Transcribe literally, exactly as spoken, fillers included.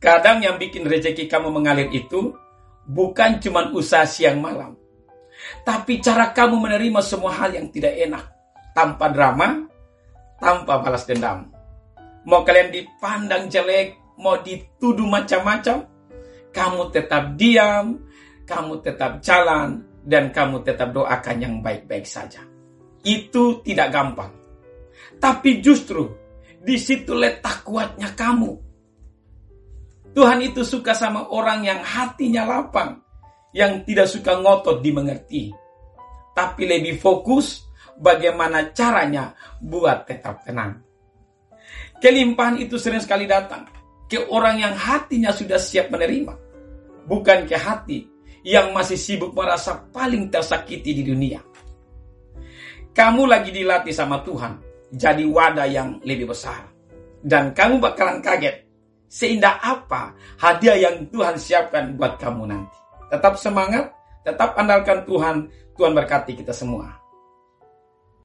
Kadang yang bikin rezeki kamu mengalir itu bukan cuma usaha siang malam, tapi cara kamu menerima semua hal yang tidak enak, tanpa drama, tanpa balas dendam. Mau kalian dipandang jelek, mau dituduh macam-macam, kamu tetap diam, kamu tetap jalan, dan kamu tetap doakan yang baik-baik saja. Itu tidak gampang. Tapi justru di situ letak kuatnya kamu. Tuhan itu suka sama orang yang hatinya lapang, yang tidak suka ngotot dimengerti, tapi lebih fokus bagaimana caranya buat tetap tenang. Kelimpahan itu sering sekali datang ke orang yang hatinya sudah siap menerima, bukan ke hati yang masih sibuk merasa paling tersakiti di dunia. Kamu lagi dilatih sama Tuhan jadi wadah yang lebih besar, dan kamu bakalan kaget seindah apa hadiah yang Tuhan siapkan buat kamu nanti. Tetap semangat, tetap andalkan Tuhan. Tuhan berkati kita semua.